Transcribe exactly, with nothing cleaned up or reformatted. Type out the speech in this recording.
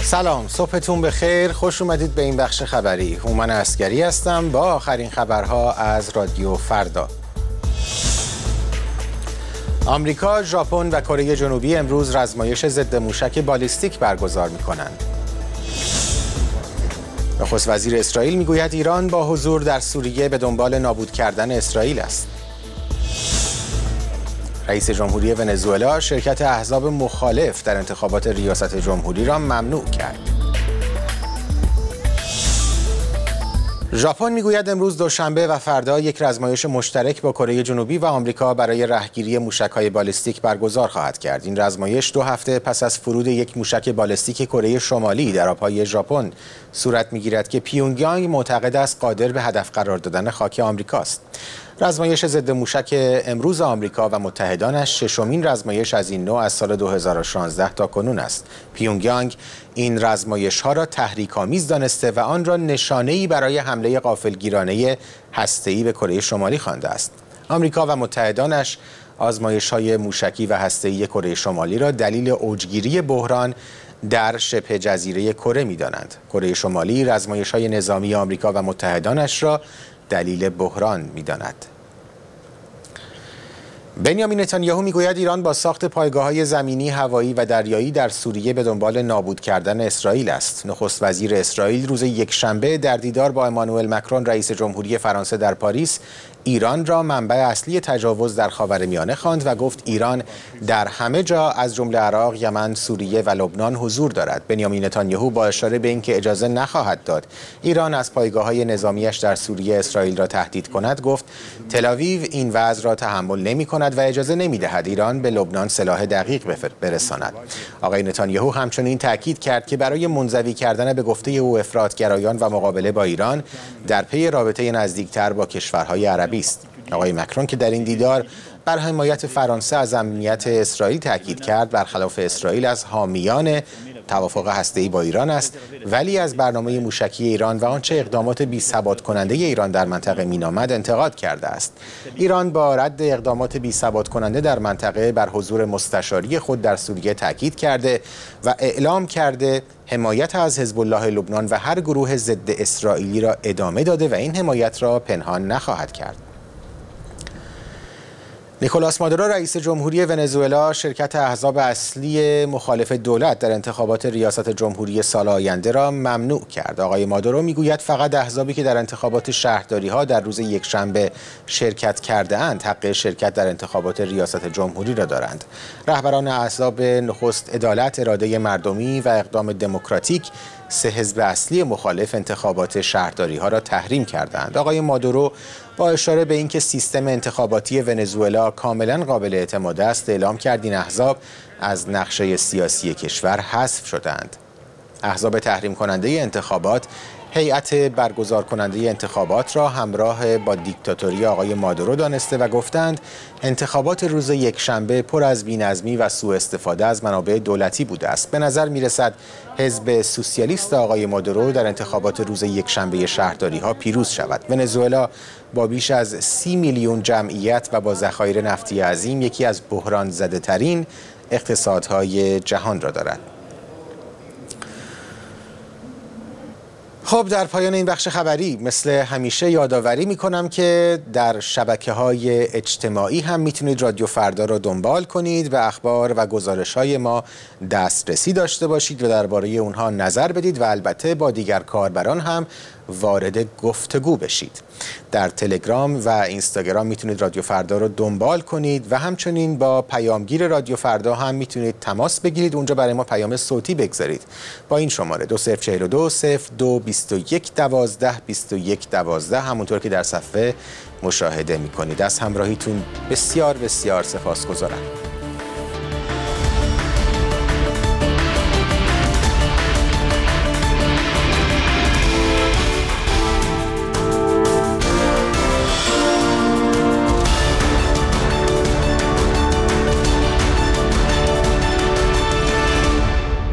سلام، صبحتون بخیر. خوش اومدید به این بخش خبری. هومن عسگری هستم با آخرین خبرها از رادیو فردا. آمریکا، ژاپن و کره جنوبی امروز رزمایش ضد موشک بالیستیک برگزار می‌کنند. نخست وزیر اسرائیل میگوید ایران با حضور در سوریه به دنبال نابود کردن اسرائیل است. رئیس جمهوری ونزوئلا شرکت احزاب مخالف در انتخابات ریاست جمهوری را ممنوع کرد. ژاپن میگوید امروز دوشنبه و فردا یک رزمایش مشترک با کره جنوبی و آمریکا برای رهگیری موشک‌های بالیستیک برگزار خواهد کرد. این رزمایش دو هفته پس از فرود یک موشک بالیستیک کره شمالی در آبهای ژاپن صورت میگیرد که پیونگیانگ معتقد است قادر به هدف قرار دادن خاک آمریکاست. رزمایش ضد موشک امروز آمریکا و متحدانش ششمین رزمایش از این نوع از سال دو هزار و شانزده تا کنون است. پیونگیانگ این رزمایش‌ها را تحریک‌آمیز دانسته و آن را نشانه‌ای برای حمله غافلگیرانه هسته‌ای به کره شمالی خوانده است. آمریکا و متحدانش آزمایش‌های موشکی و هسته‌ای کره شمالی را دلیل اوجگیری بحران در شبه جزیره کره می‌دانند. کره شمالی رزمایش‌های نظامی آمریکا و متحدانش را دلیل بحران می‌داند. بنیامین نتانیاهو میگوید ایران با ساخت پایگاه‌های زمینی، هوایی و دریایی در سوریه به دنبال نابود کردن اسرائیل است. نخست وزیر اسرائیل روز یکشنبه در دیدار با امانوئل مکرون رئیس جمهوری فرانسه در پاریس ایران را منبع اصلی تجاوز در خاورمیانه خواند و گفت ایران در همه جا از جمله عراق، یمن، سوریه و لبنان حضور دارد. بنیامین نتانیاهو با اشاره به اینکه اجازه نخواهد داد ایران از پایگاه‌های نظامیش در سوریه اسرائیل را تهدید کند گفت تل‌آویو این وضع را تحمل نمی‌کند و اجازه نمی‌دهد ایران به لبنان سلاح دقیق برساند. آقای نتانیاهو همچنین تاکید کرد که برای منزوی کردن به گفته او افراط‌گرایان و مقابله با ایران در پی رابطه نزدیکتر با کشورهای عربی است. آقای مکرون که در این دیدار بر حمایت فرانسه از امنیت اسرائیل تاکید کرد، برخلاف اسرائیل از حامیان توافق هسته‌ای با ایران است، ولی از برنامه موشکی ایران و آنچه اقدامات بی‌ثبات کننده ایران در منطقه مینامد انتقاد کرده است. ایران با رد اقدامات بی‌ثبات کننده در منطقه بر حضور مستشاری خود در سوریه تاکید کرده و اعلام کرده حمایت از حزب الله لبنان و هر گروه ضد اسرائیلی را ادامه داده و این حمایت را پنهان نخواهد کرد. نیکولاس مادورو رئیس جمهوری ونزوئلا شرکت احزاب اصلی مخالف دولت در انتخابات ریاست جمهوری سال آینده را ممنوع کرد. آقای مادورو میگوید فقط احزابی که در انتخابات شهرداری‌ها در روز یکشنبه شرکت کرده‌اند حق شرکت در انتخابات ریاست جمهوری را دارند. رهبران احزاب نخست عدالت، اراده مردمی و اقدام دموکراتیک سه حزب اصلی مخالف انتخابات شهرداری‌ها را تحریم کردند. آقای مادورو با اشاره به اینکه سیستم انتخاباتی ونزوئلا کاملا قابل اعتماد است اعلام کرد این احزاب از نقشه سیاسی کشور حذف شدند. احزاب تحریم کننده انتخابات هیئت برگزار کننده انتخابات را همراه با دیکتاتوری آقای مادورو دانسته و گفتند انتخابات روز یکشنبه پر از بی‌نظمی و سوء استفاده از منابع دولتی بوده است. به نظر می‌رسد حزب سوسیالیست آقای مادورو در انتخابات روز یکشنبه شهرداری‌ها پیروز شود. ونزوئلا با بیش از سی میلیون جمعیت و با ذخایر نفتی عظیم یکی از بحران زده ترین اقتصادهای جهان را دارد. خب در پایان این بخش خبری مثل همیشه یادآوری میکنم که در شبکه‌های اجتماعی هم میتونید رادیو فردا رو دنبال کنید و اخبار و گزارش‌های ما دسترسی داشته باشید و درباره اونها نظر بدید و البته با دیگر کاربران هم وارد گفتگو بشید. در تلگرام و اینستاگرام میتونید رادیو فردا رو دنبال کنید و همچنین با پیامگیر رادیو فردا هم میتونید تماس بگیرید، اونجا برای ما پیام صوتی بگذارید با این شماره دو صفر چهار دو صفر دو بیست و یک دوازده بیست و یک دوازده همونطور که در صفحه مشاهده میکنید. از همراهیتون بسیار بسیار سپاسگزارم.